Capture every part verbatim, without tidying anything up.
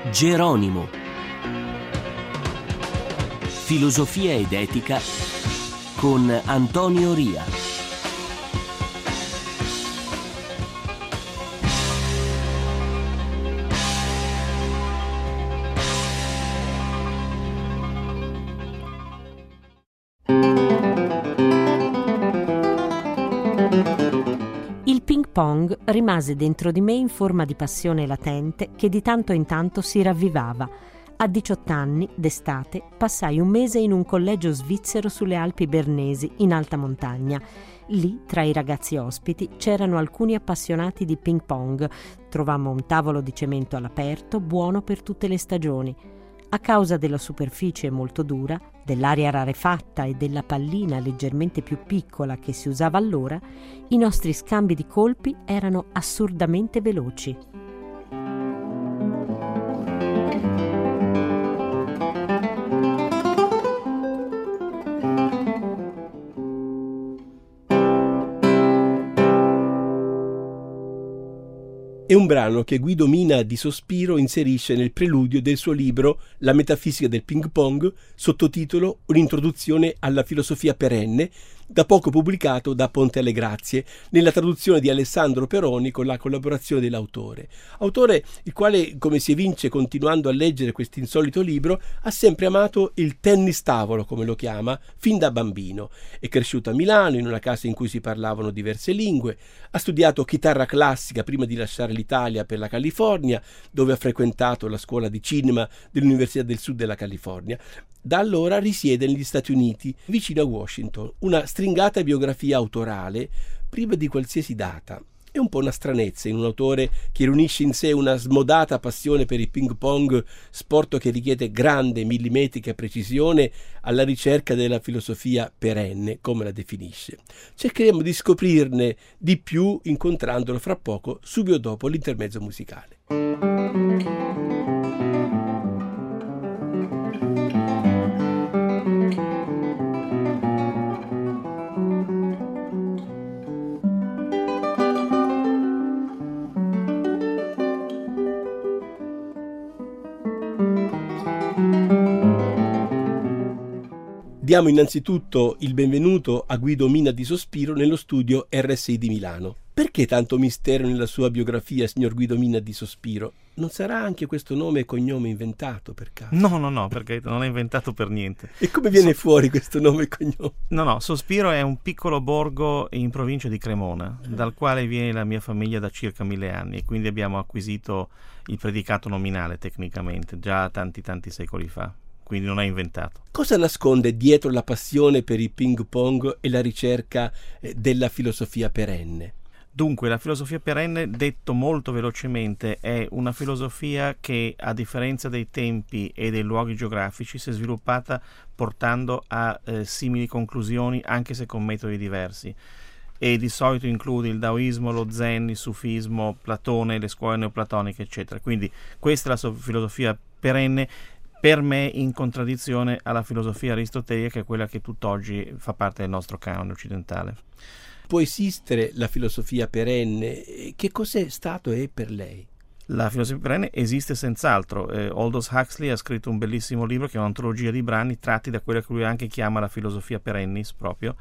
Geronimo. Filosofia ed etica con Antonio Ria. Il ping pong rimase dentro di me in forma di passione latente che di tanto in tanto si ravvivava. A diciotto anni, d'estate, passai un mese in un collegio svizzero sulle Alpi Bernesi, in alta montagna. Lì, tra i ragazzi ospiti, c'erano alcuni appassionati di ping pong. Trovammo un tavolo di cemento all'aperto, buono per tutte le stagioni. A causa della superficie molto dura, dell'aria rarefatta e della pallina leggermente più piccola che si usava allora, i nostri scambi di colpi erano assurdamente veloci. È un brano che Guido Mina di Sospiro inserisce nel preludio del suo libro La metafisica del ping pong, sottotitolo Un'introduzione alla filosofia perenne, da poco pubblicato da Ponte alle Grazie, nella traduzione di Alessandro Peroni con la collaborazione dell'autore. Autore il quale, come si evince continuando a leggere questo insolito libro, ha sempre amato il tennis tavolo, come lo chiama, fin da bambino. È cresciuto a Milano, in una casa in cui si parlavano diverse lingue, ha studiato chitarra classica prima di lasciare l'Italia per la California, dove ha frequentato la scuola di cinema dell'Università del Sud della California. Da allora risiede negli Stati Uniti, vicino a Washington. Una stringata biografia autorale, priva di qualsiasi data. È un po' una stranezza in un autore che riunisce in sé una smodata passione per il ping pong, sport che richiede grande millimetrica precisione, alla ricerca della filosofia perenne, come la definisce. Cercheremo di scoprirne di più incontrandolo fra poco, subito dopo l'intermezzo musicale. Diamo innanzitutto il benvenuto a Guido Mina di Sospiro nello studio R S I di Milano. Perché tanto mistero nella sua biografia, signor Guido Mina di Sospiro? Non sarà anche questo nome e cognome inventato per caso? No, no, no, perché non è inventato per niente. E come viene so- fuori questo nome e cognome? No, no, Sospiro è un piccolo borgo in provincia di Cremona, dal quale viene la mia famiglia da circa mille anni, e quindi abbiamo acquisito il predicato nominale tecnicamente, già tanti tanti secoli fa. Quindi non è inventato. Cosa nasconde dietro la passione per il ping pong e la ricerca della filosofia perenne? Dunque, la filosofia perenne, detto molto velocemente, è una filosofia che, a differenza dei tempi e dei luoghi geografici, si è sviluppata portando a eh, simili conclusioni, anche se con metodi diversi. E di solito include il daoismo, lo zen, il sufismo, Platone, le scuole neoplatoniche, eccetera. Quindi questa è la so- filosofia perenne, per me in contraddizione alla filosofia aristotelica, che è quella che tutt'oggi fa parte del nostro canone occidentale. Può esistere la filosofia perenne? Che cos'è stato e è per lei? La filosofia perenne esiste senz'altro. Eh, Aldous Huxley ha scritto un bellissimo libro che è un'antologia di brani tratti da quella che lui anche chiama la filosofia perennis proprio,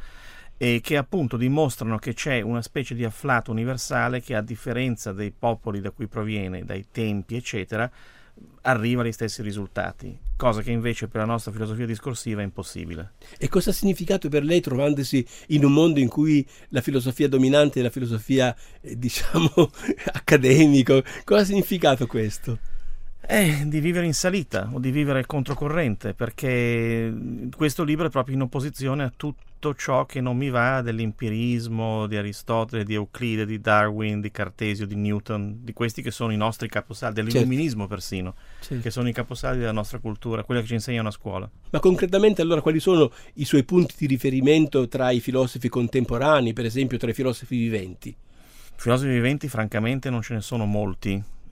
e che appunto dimostrano che c'è una specie di afflato universale che, a differenza dei popoli da cui proviene, dai tempi eccetera, arriva agli stessi risultati, cosa che invece per la nostra filosofia discorsiva è impossibile. E cosa ha significato per lei, trovandosi in un mondo in cui la filosofia dominante è la filosofia, eh, diciamo, accademico? Cosa ha significato questo? Eh, di vivere in salita o di vivere controcorrente, perché questo libro è proprio in opposizione a tutto ciò che non mi va dell'empirismo di Aristotele, di Euclide, di Darwin, di Cartesio, di Newton, di questi che sono i nostri caposaldi, dell'illuminismo certo. persino, certo. che sono i caposaldi della nostra cultura, quella che ci insegnano a scuola. Ma concretamente allora quali sono i suoi punti di riferimento tra i filosofi contemporanei, per esempio tra i filosofi viventi? Filosofi viventi francamente non ce ne sono molti.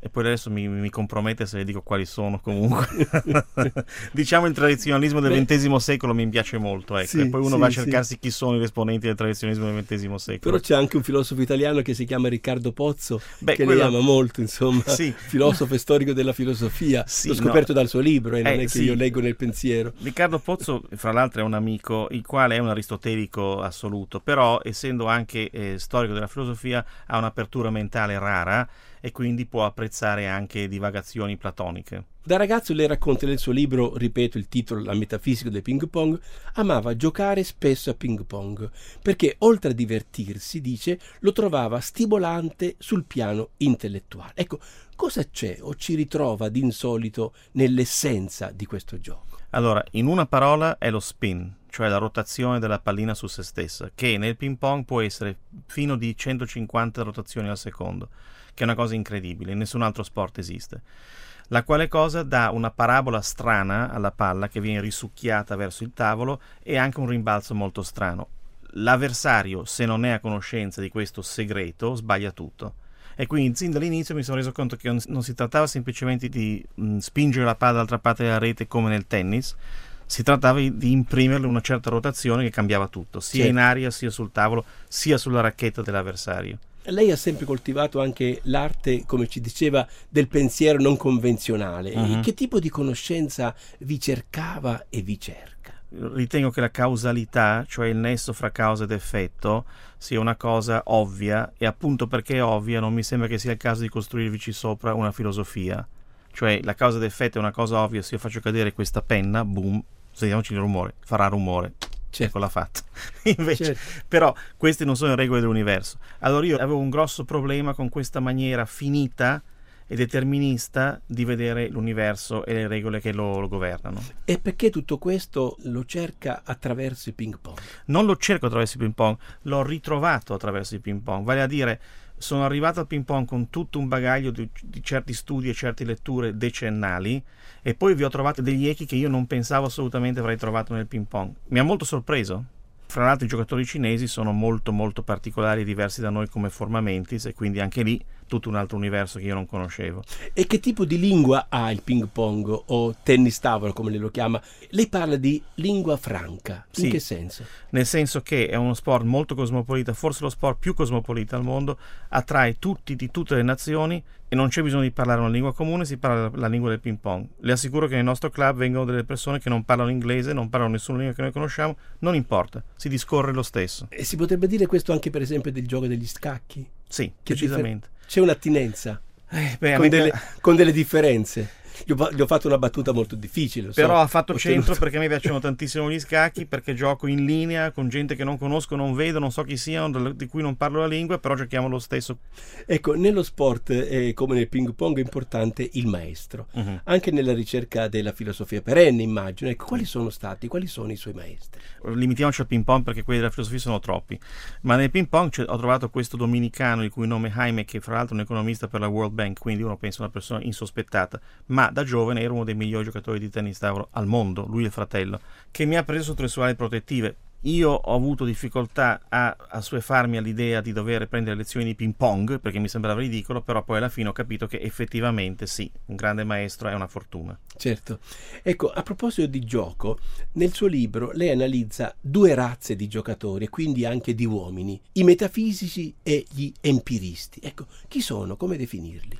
e poi adesso mi, mi compromette se le dico quali sono comunque. Diciamo il tradizionalismo del ventesimo secolo mi piace molto, ecco, sì, e poi uno sì, va a cercarsi sì. chi sono i esponenti del tradizionalismo del ventesimo secolo. Però c'è anche un filosofo italiano che si chiama Riccardo Pozzo, Beh, che quello... lei ama molto, insomma, sì. filosofo e storico della filosofia. Sì, l'ho scoperto no. dal suo libro e eh, non eh, è che sì. io leggo nel pensiero. Riccardo Pozzo, fra l'altro, è un amico, il quale è un aristotelico assoluto, però essendo anche eh, storico della filosofia ha un'apertura mentale rara e quindi può apprezzare anche divagazioni platoniche. Da ragazzo lei racconta nel suo libro, ripeto il titolo, La metafisica del ping pong, amava giocare spesso a ping pong, perché oltre a divertirsi, dice, lo trovava stimolante sul piano intellettuale. Ecco, cosa c'è o ci ritrova di insolito nell'essenza di questo gioco? Allora, in una parola è lo spin, cioè la rotazione della pallina su se stessa, che nel ping pong può essere fino di centocinquanta rotazioni al secondo, che è una cosa incredibile, in nessun altro sport esiste. La quale cosa dà una parabola strana alla palla che viene risucchiata verso il tavolo e anche un rimbalzo molto strano. L'avversario, se non è a conoscenza di questo segreto, sbaglia tutto. E quindi sin dall'inizio mi sono reso conto che non si trattava semplicemente di mh, spingere la palla dall'altra parte della rete come nel tennis, si trattava di imprimerle una certa rotazione che cambiava tutto, sia certo. in aria, sia sul tavolo, sia sulla racchetta dell'avversario. Lei ha sempre coltivato anche l'arte, come ci diceva, del pensiero non convenzionale. Uh-huh. Che tipo di conoscenza vi cercava e vi cerca? Ritengo che la causalità, cioè il nesso fra causa ed effetto, sia una cosa ovvia, e appunto perché è ovvia non mi sembra che sia il caso di costruirvici sopra una filosofia. Cioè la causa ed effetto è una cosa ovvia, se io faccio cadere questa penna, boom, sentiamoci il rumore, farà rumore. Certo. Ecco, l'ha fatto. Invece, certo. Però queste non sono le regole dell'universo. Allora io avevo un grosso problema con questa maniera finita e determinista di vedere l'universo e le regole che lo, lo governano. E perché tutto questo lo cerca attraverso il ping pong? Non lo cerco attraverso il ping pong, l'ho ritrovato attraverso il ping pong, vale a dire sono arrivato al ping pong con tutto un bagaglio di, di certi studi e certe letture decennali, e poi vi ho trovato degli echi che io non pensavo assolutamente avrei trovato nel ping pong. Mi ha molto sorpreso. Fra l'altro i giocatori cinesi sono molto molto particolari e diversi da noi come forma mentis, e quindi anche lì tutto un altro universo che io non conoscevo. E che tipo di lingua ha il ping pong o tennis tavolo come lei lo chiama? Lei parla di lingua franca, in sì, che senso? Nel senso che è uno sport molto cosmopolita, forse lo sport più cosmopolita al mondo, attrae tutti di tutte le nazioni e non c'è bisogno di parlare una lingua comune, si parla la lingua del ping pong. Le assicuro che nel nostro club vengono delle persone che non parlano inglese, non parlano nessuna lingua che noi conosciamo, non importa, si discorre lo stesso. E si potrebbe dire questo anche per esempio del gioco degli scacchi? Sì, che decisamente. Differ- c'è un'attinenza eh, beh, con, delle, mi... con delle differenze. Gli ho, gli ho fatto una battuta molto difficile. Però so, ha fatto centro tenuto... perché a me piacciono tantissimo gli scacchi, perché gioco in linea con gente che non conosco, non vedo, non so chi siano, di cui non parlo la lingua, però giochiamo lo stesso. Ecco, nello sport, eh, come nel ping pong, è importante il maestro. Uh-huh. Anche nella ricerca della filosofia perenne, immagino. Ecco, quali sono stati, quali sono i suoi maestri? Limitiamoci al ping pong perché quelli della filosofia sono troppi. Ma nel ping pong ho trovato questo dominicano, il cui nome è Jaime, che fra l'altro è un economista per la World Bank, quindi uno pensa una persona insospettata, ma da giovane era uno dei migliori giocatori di tennis tavolo al mondo, lui e il fratello, che mi ha preso sotto le sue ali protettive. Io ho avuto difficoltà a assuefarmi all'idea di dover prendere lezioni di ping pong perché mi sembrava ridicolo, però poi alla fine ho capito che effettivamente sì, un grande maestro è una fortuna. Certo. Ecco, a proposito di gioco, nel suo libro lei analizza due razze di giocatori e quindi anche di uomini, i metafisici e gli empiristi. Ecco, chi sono? Come definirli?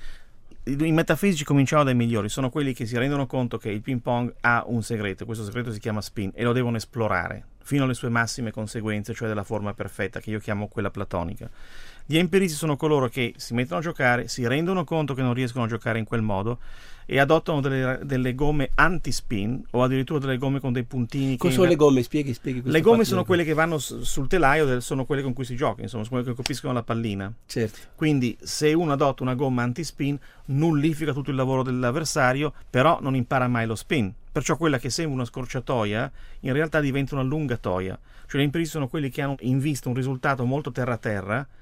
I metafisici cominciano dai migliori, sono quelli che si rendono conto che il ping pong ha un segreto, questo segreto si chiama spin e lo devono esplorare fino alle sue massime conseguenze, cioè della forma perfetta, che io chiamo quella platonica. Gli empiristi sono coloro che si mettono a giocare, si rendono conto che non riescono a giocare in quel modo e adottano delle, delle gomme anti-spin o addirittura delle gomme con dei puntini. Cosa sono le gomme? Spieghi, spieghi. Le gomme sono quelle che vanno sul telaio, sono quelle con cui si gioca, insomma, sono quelle che colpiscono la pallina. Certo. Quindi se uno adotta una gomma anti-spin nullifica tutto il lavoro dell'avversario, però non impara mai lo spin. Perciò quella che sembra una scorciatoia in realtà diventa una lunga toia. Cioè gli empiristi sono quelli che hanno in vista un risultato molto terra-terra,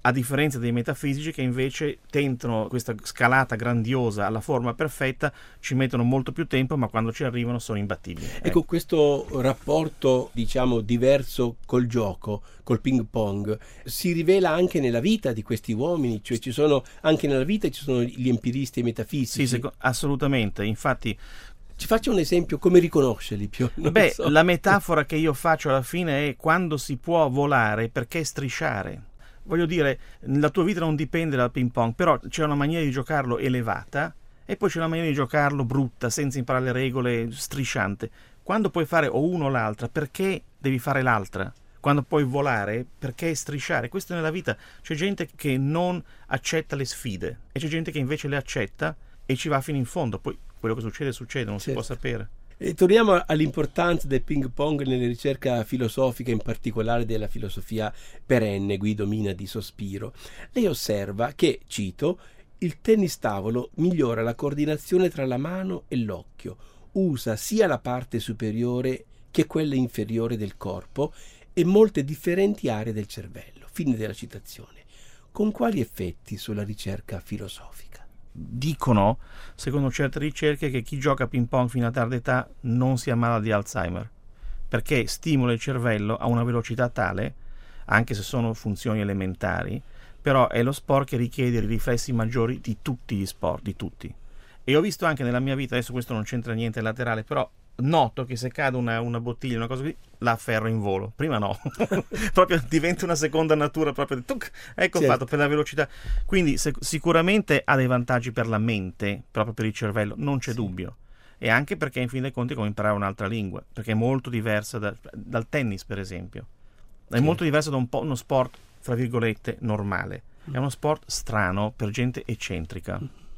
a differenza dei metafisici che invece tentano questa scalata grandiosa alla forma perfetta, ci mettono molto più tempo, ma quando ci arrivano sono imbattibili. Ecco, ecco. Questo rapporto, diciamo, diverso col gioco, col ping pong, si rivela anche nella vita di questi uomini, cioè ci sono anche nella vita ci sono gli empiristi e i metafisici. Sì, seco- assolutamente, infatti. Ci faccia un esempio, come riconoscerli più? Non Beh, so. La metafora che io faccio alla fine è: quando si può volare, perché strisciare? Voglio dire, la tua vita non dipende dal ping pong, però c'è una maniera di giocarlo elevata e poi c'è una maniera di giocarlo brutta, senza imparare le regole, strisciante. Quando puoi fare o uno o l'altra, perché devi fare l'altra? Quando puoi volare, perché strisciare? Questo nella vita. C'è gente che non accetta le sfide e c'è gente che invece le accetta e ci va fino in fondo. Poi quello che succede succede, non Certo. si può sapere. E torniamo all'importanza del ping pong nella ricerca filosofica, in particolare della filosofia perenne, Guido Mina di Sospiro. Lei osserva che, cito, il tennis tavolo migliora la coordinazione tra la mano e l'occhio, usa sia la parte superiore che quella inferiore del corpo e molte differenti aree del cervello. Fine della citazione. Con quali effetti sulla ricerca filosofica? Dicono, secondo certe ricerche, che chi gioca a ping pong fino a tarda età non si ammala di Alzheimer, perché stimola il cervello a una velocità tale, anche se sono funzioni elementari, però è lo sport che richiede i riflessi maggiori di tutti gli sport, di tutti. E ho visto anche nella mia vita, adesso questo non c'entra niente laterale, però noto che se cade una, una bottiglia, una cosa così, la afferro in volo. Prima no, proprio diventa una seconda natura, proprio tuc, ecco, certo. Fatto per la velocità. Quindi se, sicuramente ha dei vantaggi per la mente, proprio per il cervello, non c'è sì. dubbio. E anche perché in fin dei conti è come imparare un'altra lingua, perché è molto diversa da, dal tennis, per esempio. È Sì. molto diverso da un po' uno sport, fra virgolette, normale. È uno sport strano per gente eccentrica.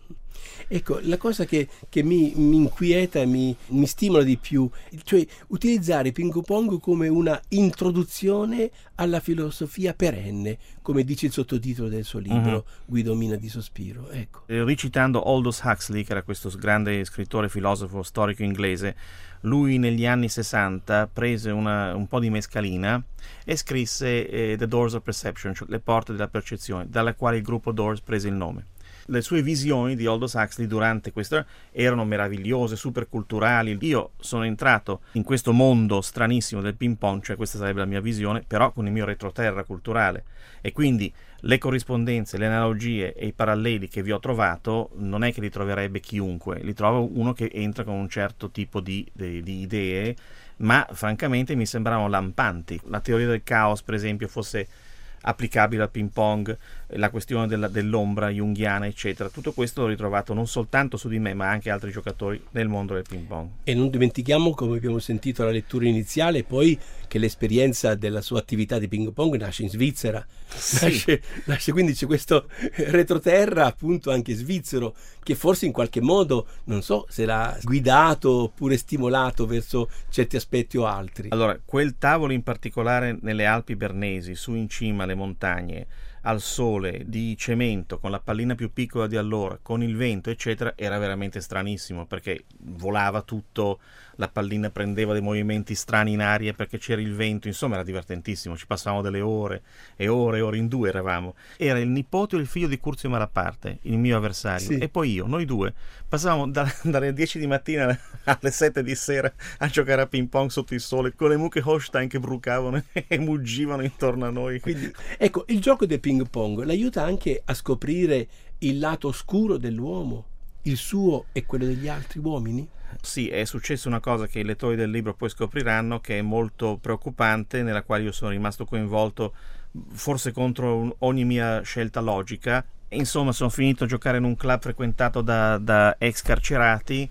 Ecco, la cosa che, che mi, mi inquieta e mi, mi stimola di più, cioè utilizzare ping pong come una introduzione alla filosofia perenne, come dice il sottotitolo del suo libro, Mm-hmm. Guido Mina di Sospiro. Ecco. Eh, Ricitando Aldous Huxley, che era questo grande scrittore, filosofo, storico inglese, lui negli anni sessanta prese una, un po' di mescalina e scrisse eh, The Doors of Perception, cioè le porte della percezione, dalla quale il gruppo Doors prese il nome. Le sue visioni di Aldous Huxley durante questo erano meravigliose, super culturali. Io sono entrato in questo mondo stranissimo del ping pong, cioè questa sarebbe la mia visione, però con il mio retroterra culturale, e quindi le corrispondenze, le analogie e i paralleli che vi ho trovato non è che li troverebbe chiunque, li trova uno che entra con un certo tipo di, di, di idee, ma francamente mi sembravano lampanti. La teoria del caos, per esempio, fosse applicabile al ping pong, la questione della, dell'ombra junghiana, eccetera. Tutto questo l'ho ritrovato non soltanto su di me, ma anche altri giocatori nel mondo del ping pong. E non dimentichiamo, come abbiamo sentito alla lettura iniziale, poi che l'esperienza della sua attività di ping pong nasce in Svizzera. Sì. Nasce, nasce, quindi c'è questo retroterra appunto anche svizzero, che forse in qualche modo, non so se l'ha guidato oppure stimolato verso certi aspetti o altri. Allora, quel tavolo in particolare nelle Alpi Bernesi, su in cima alle montagne, al sole, di cemento, con la pallina più piccola di allora, con il vento, eccetera, era veramente stranissimo, perché volava tutto, la pallina prendeva dei movimenti strani in aria perché c'era il vento, insomma era divertentissimo, ci passavamo delle ore e ore e ore, in due eravamo. Era il nipote o il figlio di Curzio Malaparte, il mio avversario, sì. E poi io, noi due, passavamo da, dalle dieci di mattina alle sette di sera a giocare a ping pong sotto il sole, con le mucche Holstein che brucavano e muggivano intorno a noi. Quindi, ecco, il gioco del ping pong l'aiuta anche a scoprire il lato oscuro dell'uomo, il suo e quello degli altri uomini? Sì, è successa una cosa che i lettori del libro poi scopriranno, che è molto preoccupante, nella quale io sono rimasto coinvolto, forse contro ogni mia scelta logica. Insomma, sono finito a giocare in un club frequentato da, da ex carcerati,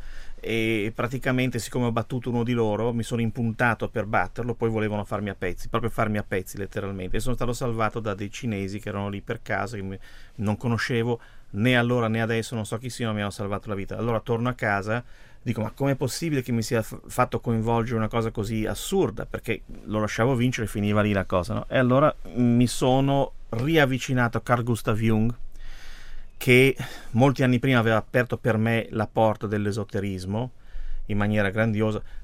e praticamente, siccome ho battuto uno di loro, mi sono impuntato per batterlo, poi volevano farmi a pezzi, proprio farmi a pezzi letteralmente, e sono stato salvato da dei cinesi che erano lì per caso, che non conoscevo né allora né adesso, non so chi siano, mi hanno salvato la vita. Allora torno a casa, dico: ma com'è possibile che mi sia f- fatto coinvolgere una cosa così assurda? Perché lo lasciavo vincere e finiva lì la cosa, no? E allora mi sono riavvicinato a Carl Gustav Jung, che molti anni prima aveva aperto per me la porta dell'esoterismo in maniera grandiosa.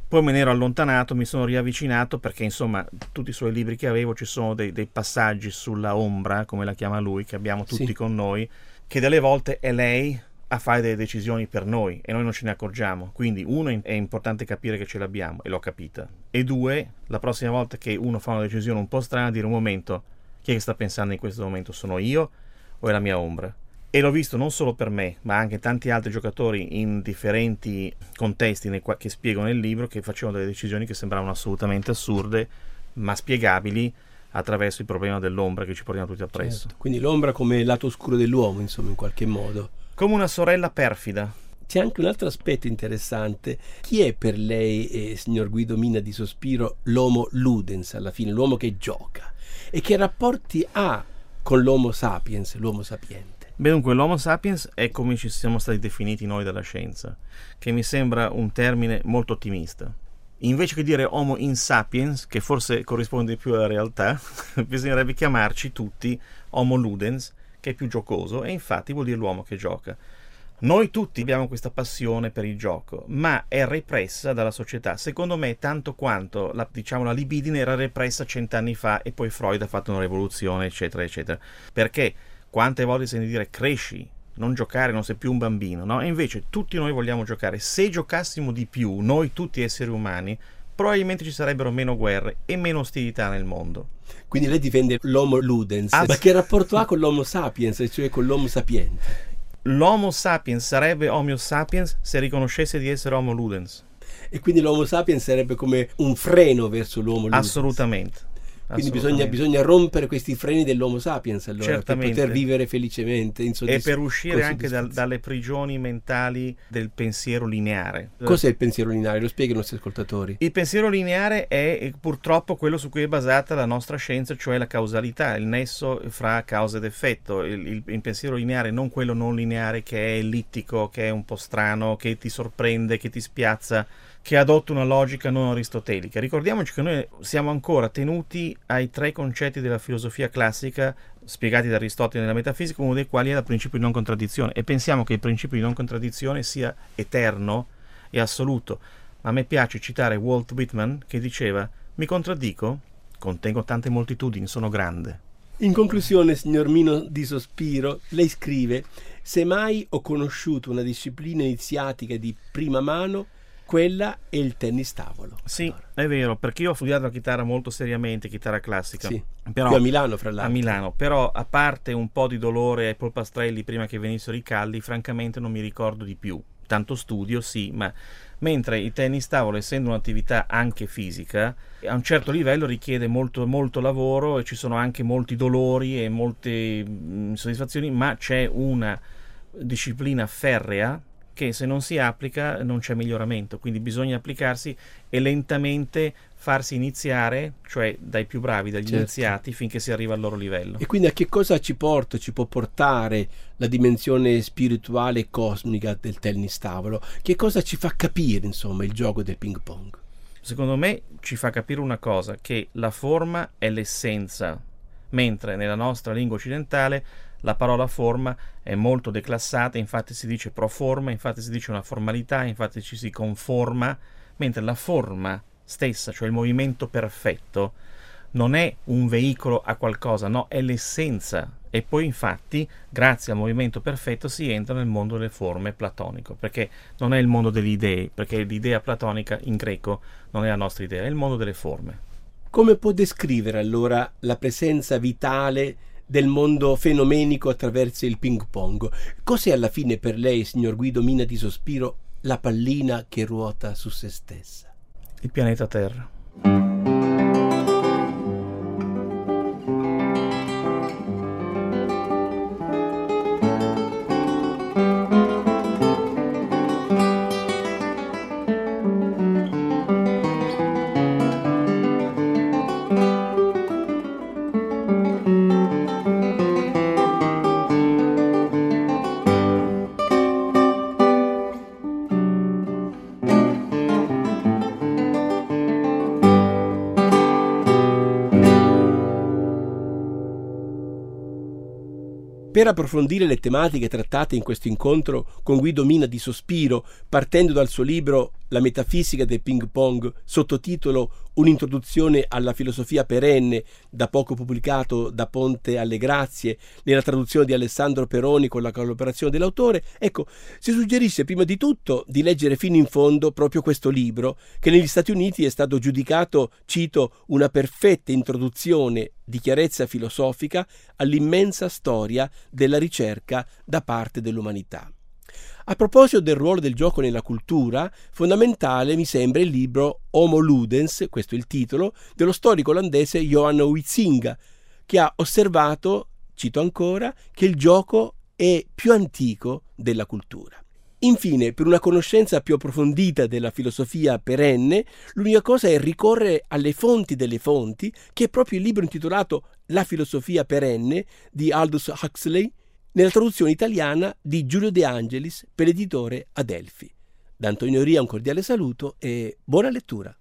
Poi me ne ero allontanato, mi sono riavvicinato perché insomma tutti i suoi libri che avevo ci sono dei, dei passaggi sulla ombra, come la chiama lui, che abbiamo tutti sì. con noi, che delle volte è lei a fare delle decisioni per noi e noi non ce ne accorgiamo. Quindi uno, è importante capire che ce l'abbiamo e l'ho capita, e due, la prossima volta che uno fa una decisione un po' strana, dire un momento, chi è che sta pensando in questo momento? Sono io o è la mia ombra? E l'ho visto non solo per me, ma anche tanti altri giocatori in differenti contesti nei quali, che spiego nel libro, che facevano delle decisioni che sembravano assolutamente assurde, ma spiegabili attraverso il problema dell'ombra che ci portiamo tutti appresso. Certo. Quindi l'ombra come lato oscuro dell'uomo, insomma, in qualche modo. Come una sorella perfida. C'è anche un altro aspetto interessante. Chi è per lei, eh, signor Guido Mina di Sospiro, l'homo ludens, alla fine, l'uomo che gioca? E che rapporti ha con l'homo sapiens, l'uomo sapiente? Beh, dunque, l'Homo sapiens è come ci siamo stati definiti noi dalla scienza, che mi sembra un termine molto ottimista. Invece che dire Homo insapiens, che forse corrisponde più alla realtà, bisognerebbe chiamarci tutti Homo ludens, che è più giocoso, e infatti vuol dire l'uomo che gioca. Noi tutti abbiamo questa passione per il gioco, ma è repressa dalla società, secondo me tanto quanto la, diciamo, la libidine era repressa cent'anni fa e poi Freud ha fatto una rivoluzione, eccetera, eccetera. Perché quante volte senti dire cresci, non giocare, non sei più un bambino, no? E invece tutti noi vogliamo giocare. Se giocassimo di più, noi tutti esseri umani, probabilmente ci sarebbero meno guerre e meno ostilità nel mondo. Quindi lei difende l'Homo ludens, ah, ma che rapporto ha con l'Homo sapiens, cioè con l'Homo sapiente? L'Homo sapiens sarebbe Homo sapiens se riconoscesse di essere Homo ludens. E quindi l'Homo sapiens sarebbe come un freno verso l'Homo ludens? Assolutamente. Quindi bisogna, bisogna rompere questi freni dell'Homo sapiens, allora, per poter vivere felicemente, in soddisf- e per uscire anche dal, dalle prigioni mentali del pensiero lineare. Cos'è il pensiero lineare? Lo spieghi ai nostri ascoltatori. Il pensiero lineare è purtroppo quello su cui è basata la nostra scienza, cioè la causalità, il nesso fra causa ed effetto. Il, il, il pensiero lineare, non quello non lineare che è ellittico, che è un po' strano, che ti sorprende, che ti spiazza, che adotta una logica non aristotelica. Ricordiamoci che noi siamo ancora tenuti ai tre concetti della filosofia classica spiegati da Aristotele nella metafisica, uno dei quali è il principio di non contraddizione, e pensiamo che il principio di non contraddizione sia eterno e assoluto. Ma a me piace citare Walt Whitman, che diceva: mi contraddico? Contengo tante moltitudini, sono grande. In conclusione, signor Mino di Sospiro, lei scrive: se mai ho conosciuto una disciplina iniziatica di prima mano, quella è il tennis tavolo. Sì, allora, è vero, perché io ho studiato la chitarra molto seriamente, chitarra classica. Sì, però, a Milano, fra l'altro. A Milano, però a parte un po' di dolore ai polpastrelli prima che venissero i calli, francamente non mi ricordo di più. Tanto studio, sì, ma mentre il tennis tavolo, essendo un'attività anche fisica, a un certo livello richiede molto, molto lavoro e ci sono anche molti dolori e molte insoddisfazioni, ma c'è una disciplina ferrea che se non si applica non c'è miglioramento, quindi bisogna applicarsi e lentamente farsi iniziare, cioè dai più bravi, dagli certo. iniziati, finché si arriva al loro livello. E quindi a che cosa ci porta, ci può portare la dimensione spirituale e cosmica del tennis tavolo? Che cosa ci fa capire, insomma, il gioco del ping pong? Secondo me ci fa capire una cosa, che la forma è l'essenza, mentre nella nostra lingua occidentale la parola forma è molto declassata, infatti si dice pro forma, infatti si dice una formalità, infatti ci si conforma, mentre la forma stessa, cioè il movimento perfetto, non è un veicolo a qualcosa, no, è l'essenza. E poi infatti, grazie al movimento perfetto, si entra nel mondo delle forme platonico, perché non è il mondo delle idee, perché l'idea platonica in greco non è la nostra idea, è il mondo delle forme. Come può descrivere allora la presenza vitale del mondo fenomenico attraverso il ping pong? Cos'è alla fine per lei, signor Guido Mina di Sospiro, la pallina che ruota su se stessa? Il pianeta Terra. Per approfondire le tematiche trattate in questo incontro con Guido Mina di Sospiro, partendo dal suo libro La metafisica del ping pong, sottotitolo Un'introduzione alla filosofia perenne, da poco pubblicato da Ponte alle Grazie nella traduzione di Alessandro Peroni con la collaborazione dell'autore. Ecco, si suggerisce prima di tutto di leggere fino in fondo proprio questo libro, che negli Stati Uniti è stato giudicato, cito, una perfetta introduzione di chiarezza filosofica all'immensa storia della ricerca da parte dell'umanità. A proposito del ruolo del gioco nella cultura, fondamentale mi sembra il libro Homo Ludens, questo è il titolo, dello storico olandese Johan Huizinga, che ha osservato, cito ancora, che il gioco è più antico della cultura. Infine, per una conoscenza più approfondita della filosofia perenne, l'unica cosa è ricorrere alle fonti delle fonti, che è proprio il libro intitolato La filosofia perenne di Aldous Huxley, nella traduzione italiana di Giulio De Angelis per l'editore Adelphi. Da Antonio Ria un cordiale saluto e buona lettura.